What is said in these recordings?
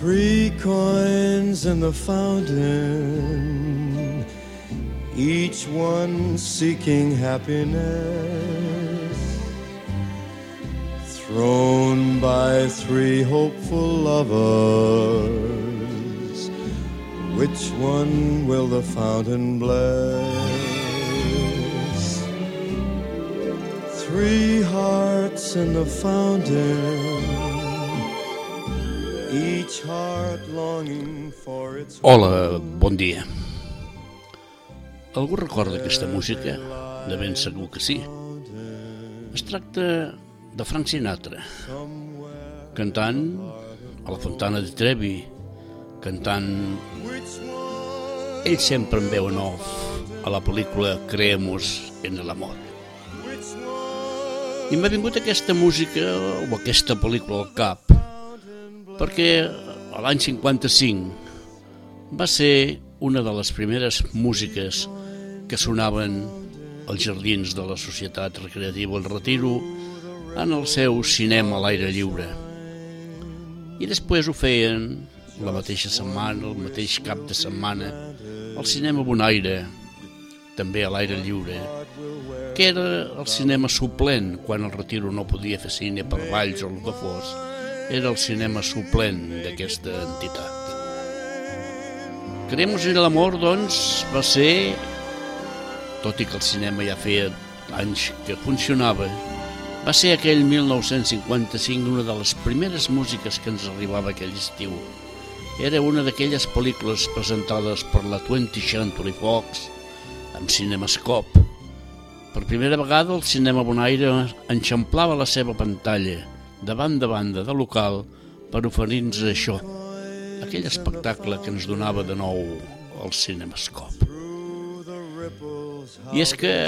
3 coins in the fountain, each one seeking happiness, thrown by 3 hopeful lovers. Which one will the fountain bless? 3 hearts in the fountain, each heart longing for its... Hola, bon dia. Algú recorda aquesta música? De ben segur que sí. Es tracta de Frank Sinatra, cantant a la Fontana di Trevi, cantant ell sempre en veu en off a la pel·lícula Creemos en el amor. I m'ha vingut aquesta música o aquesta pel·lícula al cap perquè l'any 55 va ser una de les primeres músiques que sonaven als jardins de la Societat Recreativa El Retiro en el seu cinema a l'aire lliure. I després ho feien la mateixa setmana, el mateix cap de setmana, al cinema Bonaire, també a l'aire lliure, que era el cinema suplent quan el Retiro no podia fer cine per Valls o el que fos. Era el cinema suplent d'aquesta entitat. Creemos en l'amor, doncs, va ser, tot i que el cinema ja feia anys que funcionava, va ser aquell 1955 una de les primeres músiques que ens arribava aquell estiu. Era una d'aquelles pel·lícules presentades per la 20th Century Fox amb Cinemascope. Per primera vegada el cinema Bonaire enxamplava la seva pantalla de banda a banda de local per oferir-nos això, aquell espectacle que ens donava de nou el Cinemascope. I és que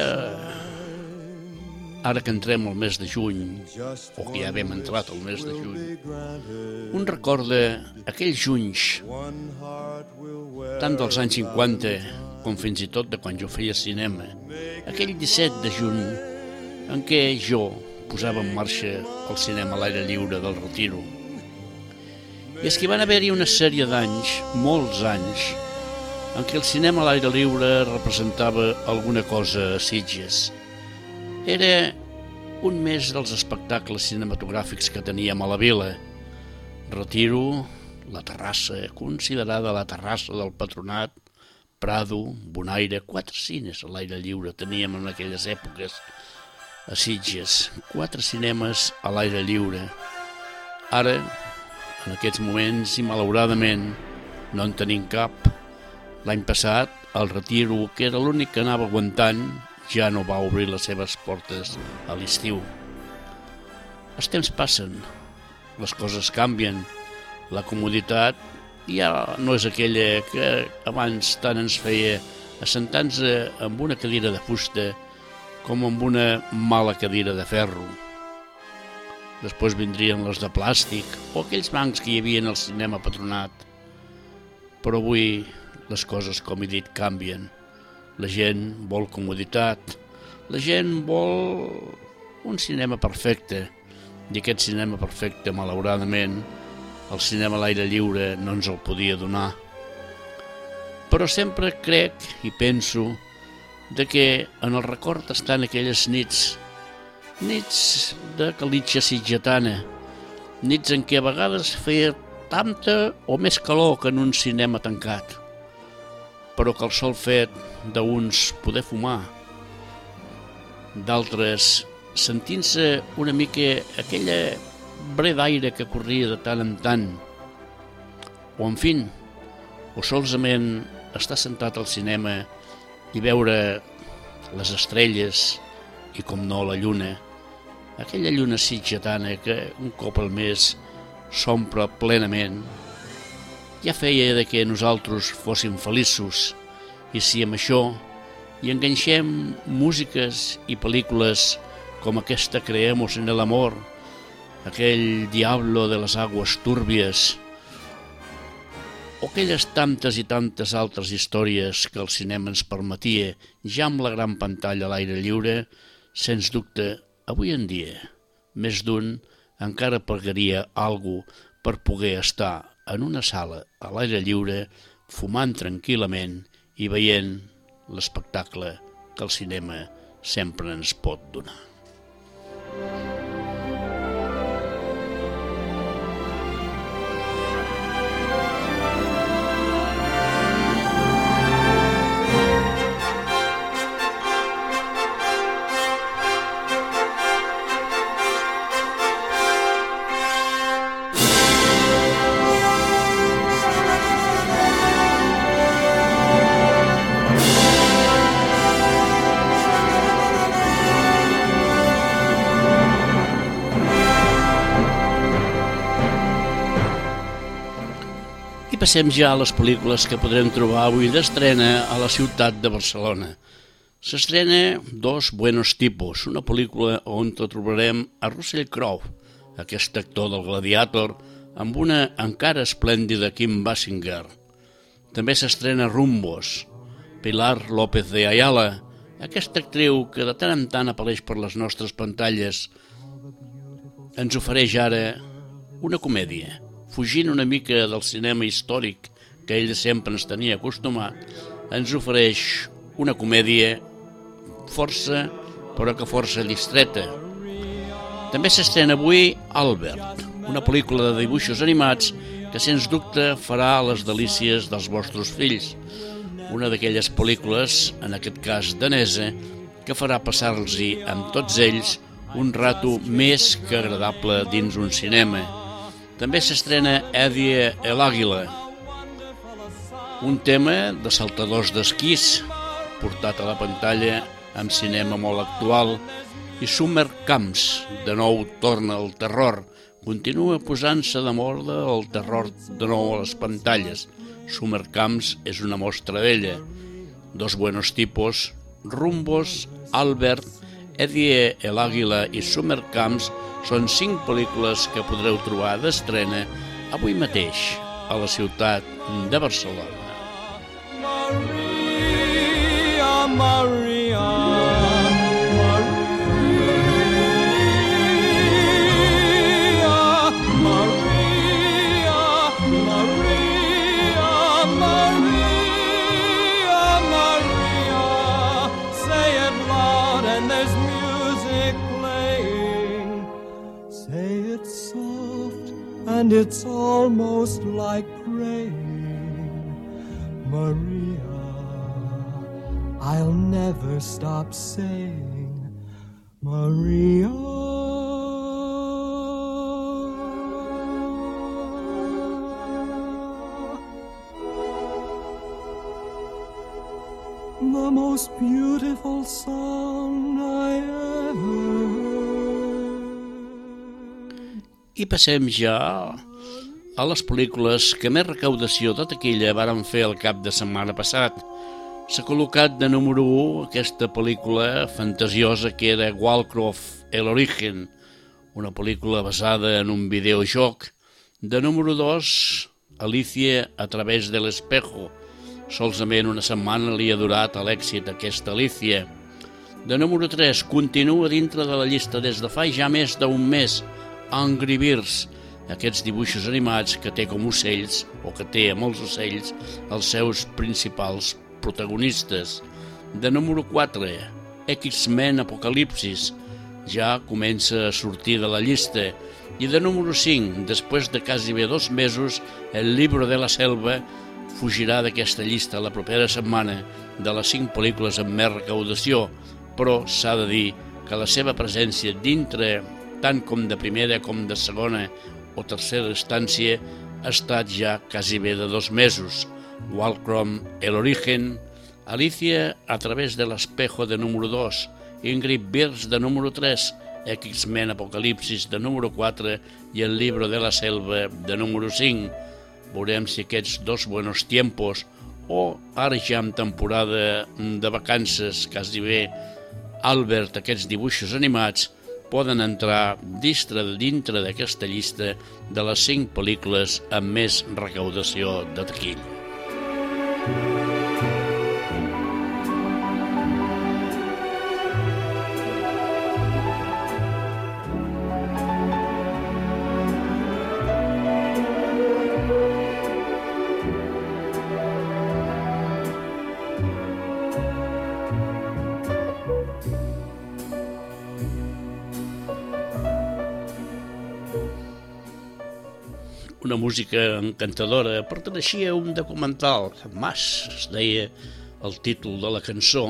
ara que entrem al mes de juny, o que ja havíem entrat al mes de juny, un recorda aquells junys, tant dels anys 50 com fins i tot de quan jo feia cinema, aquell 17 de juny en què jo posava en marxa el cinema a l'aire lliure del Retiro. I és que van haver-hi una sèrie d'anys, molts anys, en què el cinema a l'aire lliure representava alguna cosa a Sitges. Era un mes dels espectacles cinematogràfics que teníem a la vila. Retiro, la terrassa, considerada la terrassa del Patronat, Prado, Bonaire, 4 cines a l'aire lliure teníem en aquelles èpoques a Sitges, 4 cinemes a l'aire lliure. Ara, en aquests moments, i malauradament, no en tenim cap. L'any passat, el Retiro, que era l'únic que anava aguantant, ja no va obrir les seves portes a l'estiu. Els temps passen, les coses canvien, la comoditat ja no és aquella que abans tant ens feia assentar-nos amb una cadira de fusta com amb una mala cadira de ferro. Després vindrien les de plàstic o aquells bancs que hi havia en el cinema Patronat. Però avui les coses, com he dit, canvien. La gent vol comoditat, la gent vol un cinema perfecte, i aquest cinema perfecte, malauradament, el cinema a l'aire lliure no ens el podia donar. Però sempre crec i penso de que en el record estan aquelles nits de calitxa sitgetana, nits en què a vegades feia tanta o més calor que en un cinema tancat, però que el sol fet d'uns poder fumar, d'altres sentint-se una mica aquella brer d'aire que corria de tant en tant, o en fi, o solament estar sentat al cinema i veure les estrelles i, com no, la lluna, aquella lluna sitgetana que un cop al mes s'omple plenament, ja feia de que nosaltres fóssim feliços. I si amb això hi enganxem músiques i pel·lícules com aquesta Creemos en el amor, aquell Diablo de les aguas turbias, o aquelles tantes i tantes altres històries que el cinema ens permetia ja amb la gran pantalla a l'aire lliure, sens dubte, avui en dia, més d'un encara pagaria alguna per poder estar en una sala a l'aire lliure, fumant tranquil·lament i veient l'espectacle que el cinema sempre ens pot donar. Passem ja a les pel·lícules que podrem trobar avui d'estrena a la ciutat de Barcelona. S'estrena Dos buenos tipos, una pel·lícula on trobarem a Russell Crowe, aquest actor del Gladiator, amb una encara esplèndida Kim Basinger. També s'estrena Rumbos, Pilar López de Ayala, aquesta actriu que de tant en tant apareix per les nostres pantalles, ens ofereix ara una comèdia. Fugint una mica del cinema històric que ell sempre ens tenia acostumat, ens ofereix una comèdia força, però que força distreta. També s'estrena avui Albert, una pel·lícula de dibuixos animats que sens dubte farà les delícies dels vostres fills. Una d'aquelles pel·lícules, en aquest cas danesa, que farà passar-los-hi amb tots ells un rato més que agradable dins un cinema. També s'estrena Eddie el Águila, un tema de saltadors d'esquís, portat a la pantalla amb cinema molt actual, i Summer Camps, de nou torna al terror, continua posant-se de moda el terror de nou a les pantalles. Summer Camps és una mostra d'ella. Dos buenos tipos, Rumbos, Albert, Eddie el Águila i Summer Camps són 5 pel·lícules que podreu trobar d'estrena avui mateix a la ciutat de Barcelona. Maria, Maria, Maria, Maria, Maria, Maria, say it loud and there's music playing. Say it soft and it's almost like praying. Maria, I'll never stop saying Maria. The most beautiful song I ever heard. I passem ja a les pel·lícules que més recaudació de taquilla varen fer el cap de setmana passat. S'ha col·locat de número 1 aquesta pel·lícula fantasiosa que era Warcraft: El Origen, una pel·lícula basada en un videojoc. De número 2, Alicia a través del espejo. Solament una setmana li ha durat a l'èxit aquesta Alicia. De número 3, continua dintre de la llista des de fa ja més d'un mes, Angry Birds, aquests dibuixos animats que té com ocells, o que té amb els ocells, els seus principals protagonistes. De número 4, X-Men Apocalipsis, ja comença a sortir de la llista. I de número 5, després de quasi bé 2 mesos, El libro de la selva fugirà d'aquesta llista la propera setmana de les 5 pel·lícules amb més recaudació, però s'ha de dir que la seva presència dintre, tant com de primera com de segona o tercera instància, ha estat ja quasi bé de 2 mesos. Warcraft: El Origen, Alicia a través del espejo de número 2, Ingrid Birds de número 3, X-Men Apocalipsis de número 4 i El libro de la selva de número 5. Veurem si aquests Dos buenos tiempos o ara ja en temporada de vacances, quasi bé, Albert, aquests dibuixos animats, poden entrar dintre d'aquesta llista de les 5 pel·lícules amb més recaudació de taquilla. una música encantadora, perteneixia a un documental, Mas, es deia el títol de la cançó.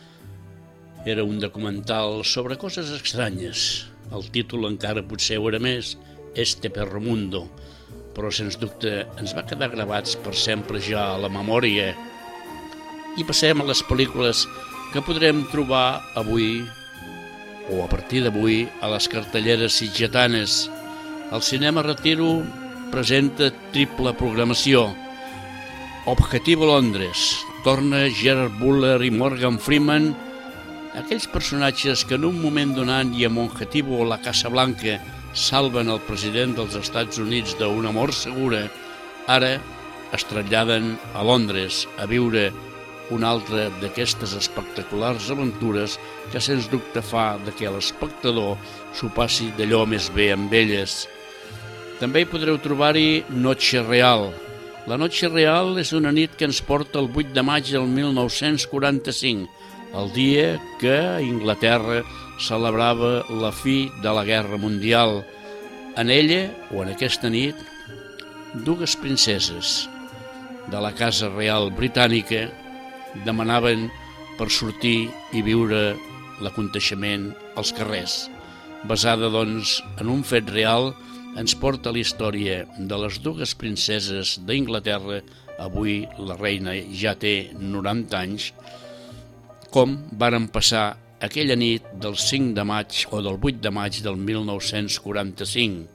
Era un documental sobre coses estranyes. El títol encara potser ho era més, Este Perro Mundo, però sens dubte ens va quedar gravats per sempre ja a la memòria. I passem a les pel·lícules que podrem trobar avui o a partir d'avui a les cartelleres sitgetanes. El Cinema Retiro presenta triple programació. Objetivo Londres, torna Gerard Butler i Morgan Freeman, aquells personatges que en un moment donat i amb Objetivo o la Casa Blanca salven el president dels Estats Units d'una mort segura, ara es traslladen a Londres a viure una altra d'aquestes espectaculars aventures que sens dubte fa que l'espectador s'ho passi d'allò més bé amb elles. També hi podreu trobar-hi Noche Real. La Noche Real és una nit que ens porta el 8 de maig del 1945, el dia que Inglaterra celebrava la fi de la Guerra Mundial. En ella, o en aquesta nit, dues princeses de la Casa Real Britànica demanaven per sortir i viure l'aconteixement als carrers. Basada, doncs, en un fet real, ens porta la història de les dues princeses d'Inglaterra, avui la reina ja té 90 anys, com varen passar aquella nit del 5 de maig o del 8 de maig del 1945.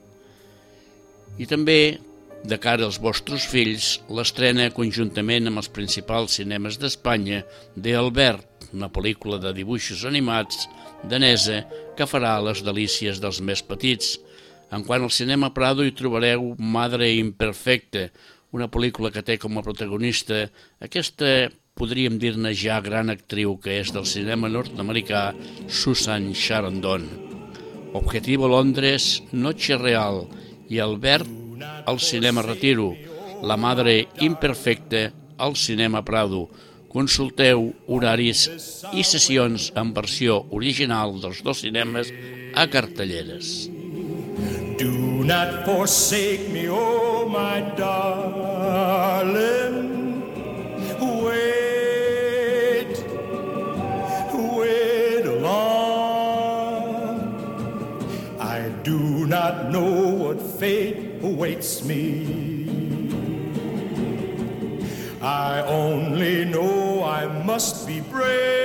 I també, de cara als vostres fills, l'estrena conjuntament amb els principals cinemes d'Espanya de Albert, una pel·lícula de dibuixos animats danesa que farà les delícies dels més petits. En quant al Cinema Prado hi trobareu Madre Imperfecta, una pel·lícula que té com a protagonista aquesta, podríem dir-ne ja, gran actriu que és del cinema nord-americà, Susan Sarandon. Objetivo Londres, Noche Real i Albert al Cinema Retiro, La Madre Imperfecta al Cinema Prado. Consulteu horaris i sessions en versió original dels dos cinemes a cartelleres. Do not forsake me, oh my darling. Wait along. I do not know what fate awaits me. I only know I must be brave,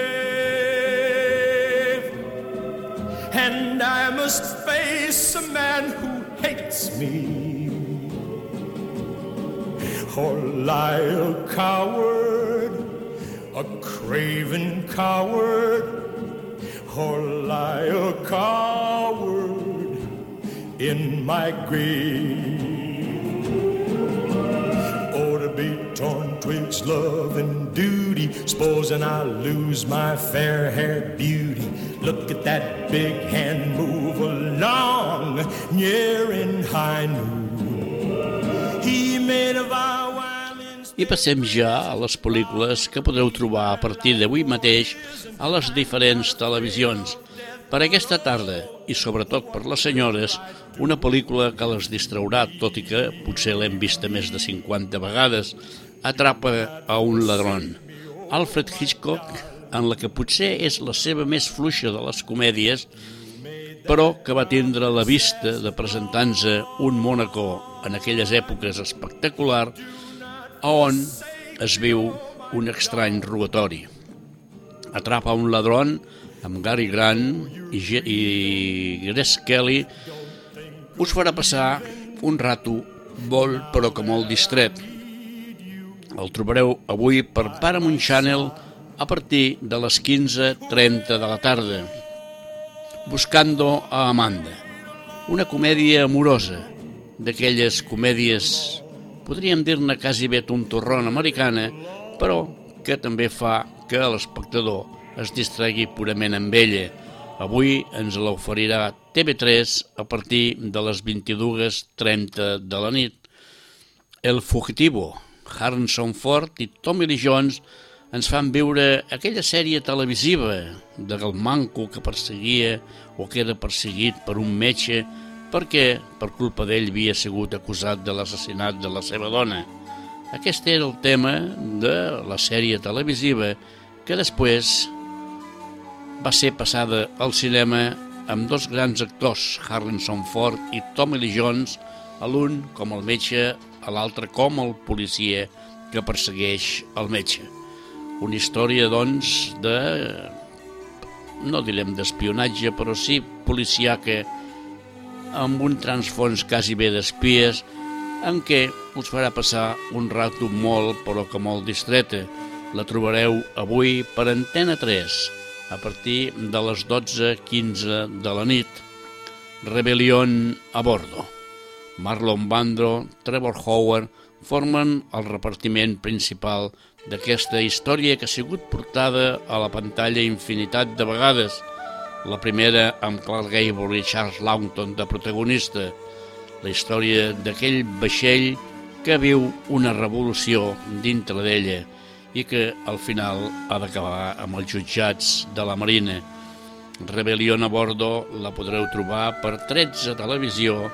and I must face a man who hates me, or lie a coward, a craven coward, or lie a coward in my grave. Oh, to be torn twixt love and duty, supposing I lose my fair-haired beauty. Look at that big hand move along, near in high noon. He made a vow while in... I passem ja a les pel·lícules que podreu trobar a partir d'avui mateix a les diferents televisions. Per aquesta tarda, i sobretot per les senyores, una pel·lícula que les distraurà, tot i que potser l'hem vista més de 50 vegades, Atrapa a un ladrón. Alfred Hitchcock, en la que potser és la seva més fluixa de les comèdies, però que va tindre la vista de presentar-nos un Mònaco en aquelles èpoques espectacular, on es viu un estrany robatori. Atrapa un ladrón, amb Gary Grant i Grace Kelly, us farà passar un rato molt però que molt distret. El trobareu avui per Paramount Channel a partir de les 15:30 de la tarda. Buscando a Amanda, una comèdia amorosa, d'aquelles comèdies, podríem dir-ne quasi bé tontorrona americana, però que també fa que l'espectador es distregui purament amb ella. Avui ens l'oferirà TV3 a partir de les 22:30 de la nit. El Fugitivo, Harrison Ford i Tommy Lee Jones ens fan viure aquella sèrie televisiva del manco que perseguia o que era perseguit per un metge perquè per culpa d'ell havia sigut acusat de l'assassinat de la seva dona. Aquest era el tema de la sèrie televisiva que després va ser passada al cinema amb dos grans actors, Harrison Ford i Tommy Lee Jones, l'un com el metge, l'altre com el policia que persegueix el metge. Una història, doncs, no direm d'espionatge, però sí policiaca, amb un transfons quasi bé d'espies, en què us farà passar un rato molt, però que molt distreta. La trobareu avui per Antena 3, a partir de les 12:15 de la nit. Rebelión a bordo. Marlon Brando, Trevor Howard formen el repartiment principal d'aquesta història que ha sigut portada a la pantalla infinitat de vegades. La primera amb Clark Gable i Charles Laughton de protagonista. La història d'aquell vaixell que viu una revolució dintre d'ella i que al final ha d'acabar amb els jutjats de la Marina. Rebelión a bordo la podreu trobar per 13 Televisió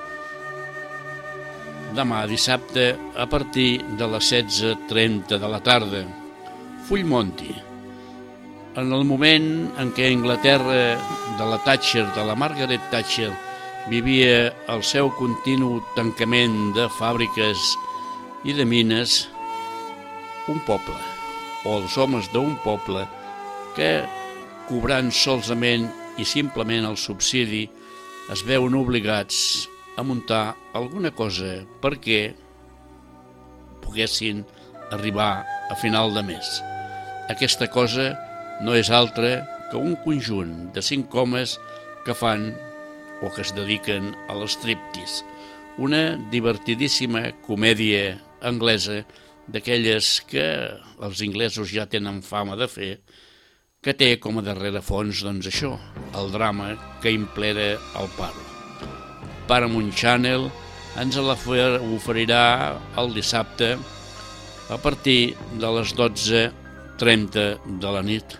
demà dissabte a partir de les 16:30 de la tarda. Full Monty. En el moment en què Anglaterra de la Thatcher, de la Margaret Thatcher, vivia el seu continu tancament de fàbriques i de mines, un poble, o els homes d'un poble, que cobrant solament i simplement el subsidi es veuen obligats a muntar alguna cosa perquè poguessin arribar a final de mes. Aquesta cosa no és altra que un conjunt de 5 homes que fan o que es dediquen a l'estriptease, una divertidíssima comèdia anglesa d'aquelles que els inglesos ja tenen fama de fer, que té com a darrere fons, doncs això, el drama que implera el paro. Paramount Channel ens l'oferirà el dissabte a partir de les 12:30 de la nit.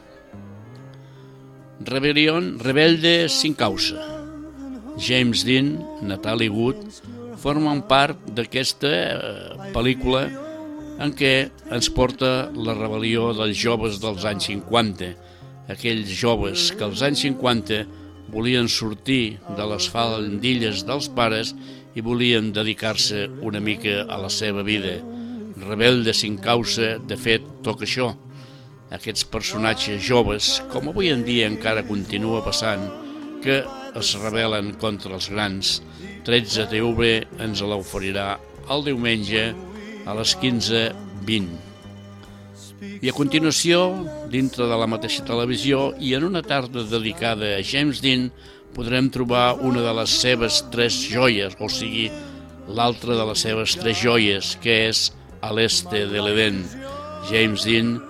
Rebelde sin causa. James Dean, Natalie Wood formen part d'aquesta pel·lícula en què ens porta la rebel·lió dels joves dels anys 50, aquells joves que als anys 50 volien sortir de les faldilles dels pares i volien dedicar-se una mica a la seva vida. Rebelde sin causa, de fet, toca això. Aquests personatges joves, com avui en dia encara continua passant, que es rebel·len contra els grans. 13 TV ens l'oferirà el diumenge a les 15:20. I a continuació, dintre de la mateixa televisió i en una tarda dedicada a James Dean, podrem trobar una de les seves 3 joies, o sigui, l'altra de les seves 3 joies, que és A l'Este de l'Edén. James Dean,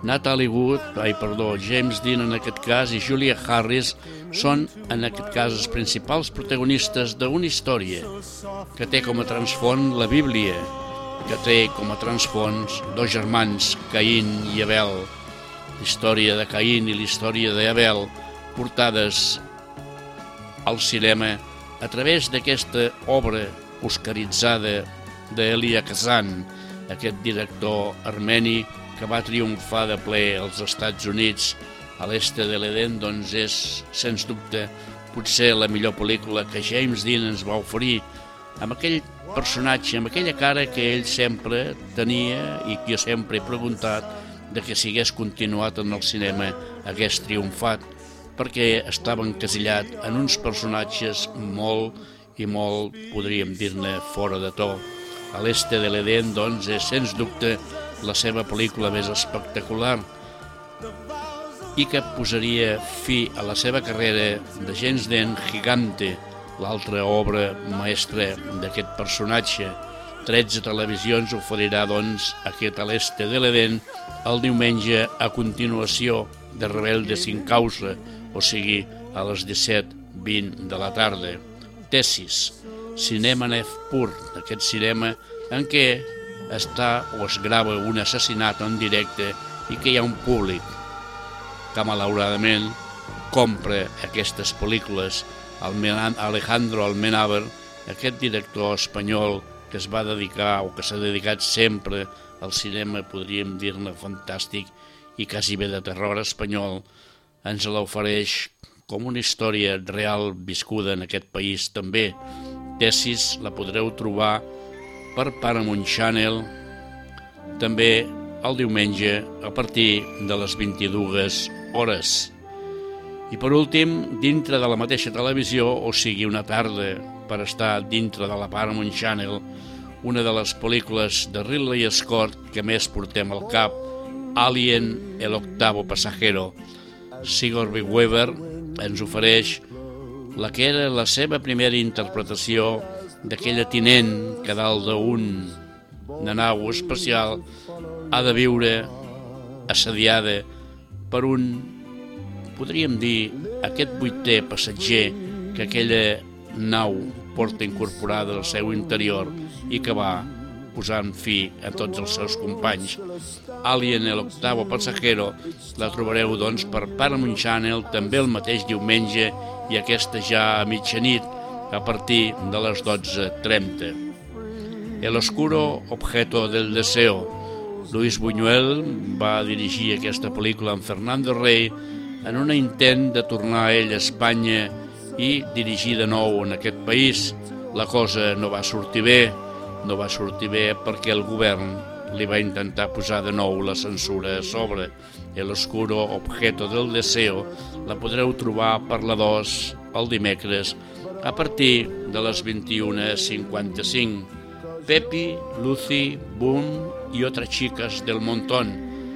James Dean en aquest cas i Julia Harris són en aquest cas els principals protagonistes d'una història que té com a transfons la Bíblia, que té com a transfons 2 germans, Caín i Abel, la història de Caín i la història d'Abel, portades al cinema a través d'aquesta obra oscaritzada d'Elia Kazan, aquest director armeni que va triomfar de ple als Estats Units. A l'Este de l'Edén, doncs, és, sens dubte, potser la millor pel·lícula que James Dean ens va oferir, amb aquell personatge, amb aquella cara que ell sempre tenia i que jo sempre he preguntat de que si hagués continuat en el cinema hagués triomfat, perquè estava encasillat en uns personatges molt, podríem dir-ne, fora de to. A l'Este de l'Edén, doncs, és, sens dubte, la seva pel·lícula més espectacular i que posaria fi a la seva carrera de James Dean Gigante, l'altra obra maestra d'aquest personatge. 13 Televisions oferirà, doncs, aquest A l'Este de l'Edén el diumenge a continuació de Rebelde sin causa, o sigui, a les 17:20 de la tarda. Tesis, cinema nef pur, aquest cinema en què està o es grava un assassinat en directe i que hi ha un públic que malauradament compra aquestes pel·lícules. Alejandro Almenàver aquest director espanyol que es va dedicar o que s'ha dedicat sempre al cinema, podríem dir-ne fantàstic i quasi bé de terror espanyol, ens l'ofereix com una història real viscuda en aquest país també. Tesis la podreu trobar per Paramount Channel també el diumenge a partir de les 22 hores. I per últim, dintre de la mateixa televisió, o sigui una tarda per estar dintre de la Paramount Channel, una de les pel·lícules de Ridley Scott que més portem al cap, Alien, el octavo pasajero. Sigourney Weaver ens ofereix la que era la seva primera interpretació d'aquella tinent que dalt d'una nau espacial ha de viure assediada per un, podríem dir, aquest 8è passatger que aquella nau porta incorporada al seu interior i que va posant fi a tots els seus companys. Alien, el octavo pasajero, la trobareu doncs per Paramount Channel també el mateix diumenge i aquesta ja a mitjanit a partir de les 12:30. El oscuro objeto del deseo. Luis Buñuel va dirigir aquesta pel·lícula amb Fernando Rey en un intent de tornar a ell a Espanya i dirigir de nou en aquest país. La cosa no va sortir bé perquè el govern li va intentar posar de nou la censura a sobre. El oscuro objeto del deseo la podreu trobar per la 2 el dimecres a partir de les 21:55. Pepi, Lucy, Boom y otras chicas del montón.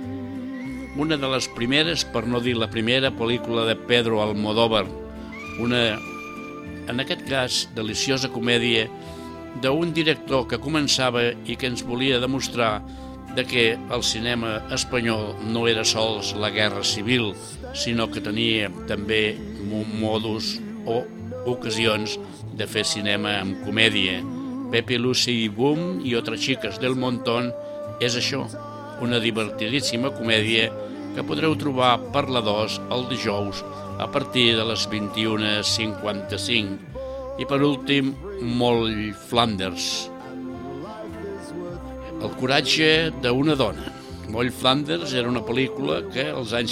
Una de les primeres, per no dir la primera, pel·lícula de Pedro Almodóvar. Una, en aquest cas, deliciosa comèdia d'un director que començava i que ens volia demostrar de que el cinema espanyol no era sols la guerra civil, sinó que tenia també modus o ocasions de fer cinema amb comèdia. Pepe, Lucy i Boom i otras chicas del montón és això, una divertidíssima comèdia que podreu trobar per la 2 el dijous a partir de les 21:55. I per últim, Moll Flanders. El coratge d'una dona. Moll Flanders era una pel·lícula que als anys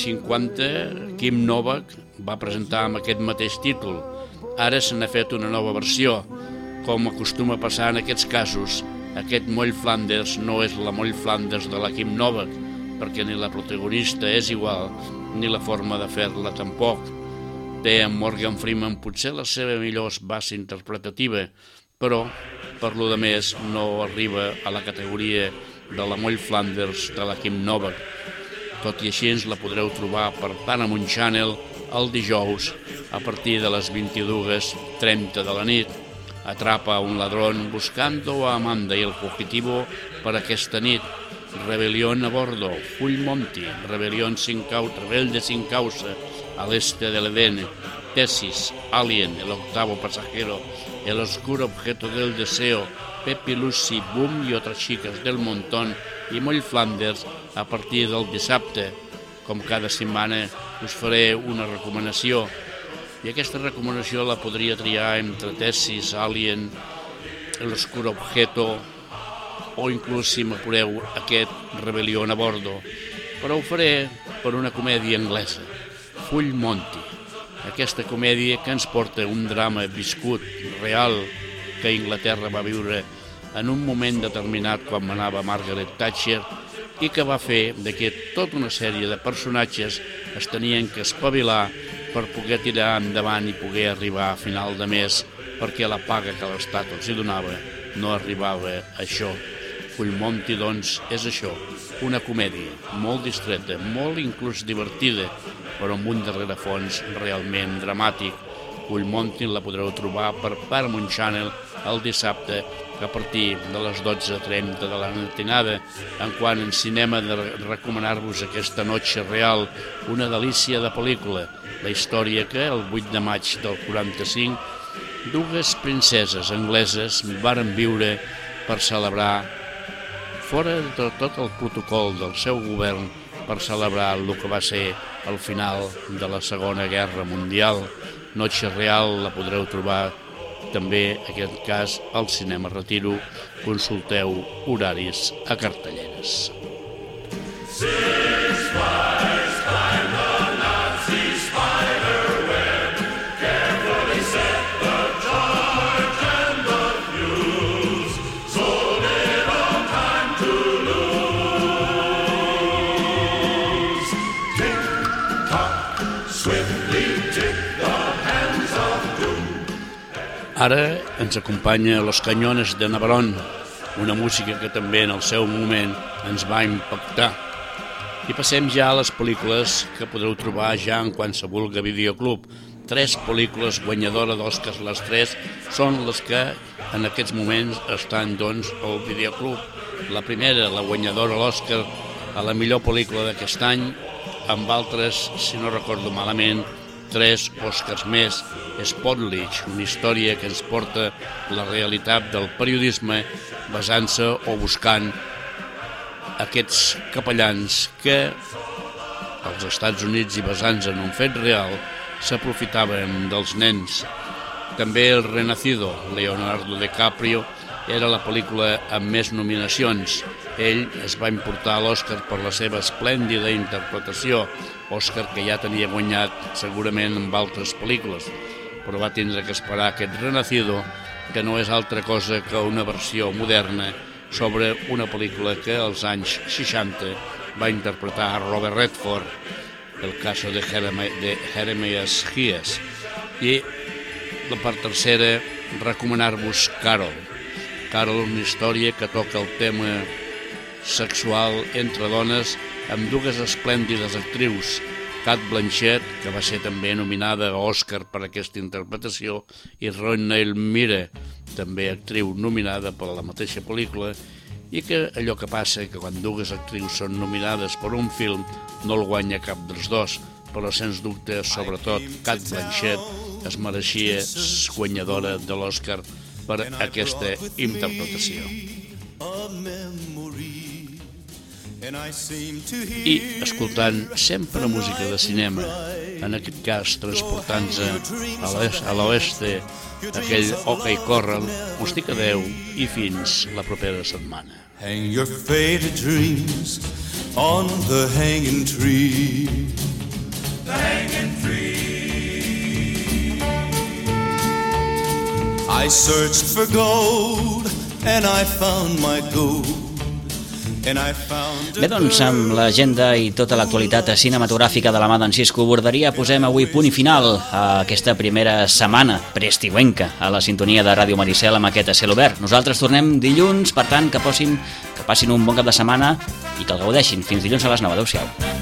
50 Kim Novak va presentar amb aquest mateix títol. Ara se n'ha fet una nova versió. Com acostuma a passar en aquests casos, aquest Moll Flanders no és la Moll Flanders de la Kim Novak, perquè ni la protagonista és igual, ni la forma de fer-la tampoc. Té en Morgan Freeman potser la seva millor base interpretativa, però, per lo de més, no arriba a la categoria de la Moll Flanders de la Kim Novak. Tot i així ens la podreu trobar per Paramount Channel el dijous a partir de les 22:30 de la nit. Atrapa a un ladrón buscando a Amanda y el fugitivo para aquesta nit. Rebelión a bordo, Full Monty, rebelde sin causa, al este del Edén. Tesis, Alien, el octavo pasajero, el oscuro objeto del deseo, Pepe, Lucy, Boom y otras chicas del montón i Moll Flanders a partir del dissabte. Com cada setmana us faré una recomanació i aquesta recomanació la podria triar entre Tesis, Alien, el oscuro objeto o inclús, si m'apureu, aquest Rebelión a bordo. Però ho faré per una comèdia anglesa, Full Monty. Aquesta comèdia que ens porta un drama viscut, real, que Inglaterra va viure en un moment determinat quan manava Margaret Thatcher i que va fer que tota una sèrie de personatges es tenien que espavilar per poder tirar endavant i poder arribar a final de mes perquè la paga que l'Estat els hi donava no arribava a això. Full Monty, doncs, és això, una comèdia molt distreta, molt inclús divertida, però amb un darrerefons realment dramàtic. Full Monty la podreu trobar per Paramount Channel el dissabte a partir de les 12:30 de la matinada. En quant en cinema, de recomanar-vos aquesta Noche Real, una delícia de pel·lícula, la història que el 8 de maig del 45 dues princeses angleses varen viure per celebrar, fora de tot el protocol del seu govern, per celebrar el que va ser el final de la Segona Guerra Mundial. Noche Real la podreu trobar també, en aquest cas, al Cinema Retiro. Consulteu horaris a cartelleres. Ara ens acompanya Los Cañones de Navarón, una música que també en el seu moment ens va impactar. I passem ja a les pel·lícules que podreu trobar ja en qualsevol videoclub. 3 pel·lícules guanyadores d'Oscars, les 3 són les que en aquests moments estan doncs al videoclub. La primera, la guanyadora a l'Oscar a la millor pel·lícula d'aquest any, amb altres, si no recordo malament, 3 Oscars més. Spotlight, una història que ens porta la realitat del periodisme basant-se o buscant aquests capellans que als Estats Units i basant-se en un fet real s'aprofitaven dels nens. També El Renacido, Leonardo DiCaprio, era la pel·lícula amb més nominacions. Ell es va importar l'Oscar per la seva esplèndida interpretació, Oscar que ja tenia guanyat segurament amb altres pel·lícules, però va tindre que esperar aquest Renacido, que no és altra cosa que una versió moderna sobre una pel·lícula que als anys 60 va interpretar Robert Redford, el caso de Jeremias Gies. I la part tercera, recomanar-vos Carol. Carol, una història que toca el tema sexual entre dones amb 2 esplèndides actrius, Cate Blanchett, que va ser també nominada a Oscar per aquesta interpretació, i Rooney Mara, també actriu nominada per la mateixa pel·lícula, i que allò que passa que quan 2 actrius són nominades per un film no el guanya cap dels 2, però sens dubte, sobretot, Cate Blanchett es mereixia guanyadora de l'Oscar per aquesta interpretació. I escoltant sempre música de cinema, en aquest cas transportant-se a l'oeste, aquell OK Corral, us dic adeu i fins la propera setmana. Hang your faded dreams on the hanging tree. The hanging tree. I searched for gold and I found my gold. Bé, doncs, amb l'agenda i tota l'actualitat cinematogràfica de la mà d'en Cisco Borderia posem avui punt i final a aquesta primera setmana preestiuenca a la sintonia de Ràdio Maricel amb aquest A Cel Obert. Nosaltres tornem dilluns, per tant, que passin un bon cap de setmana i que el gaudeixin. Fins dilluns a les 9. Adéu-siau.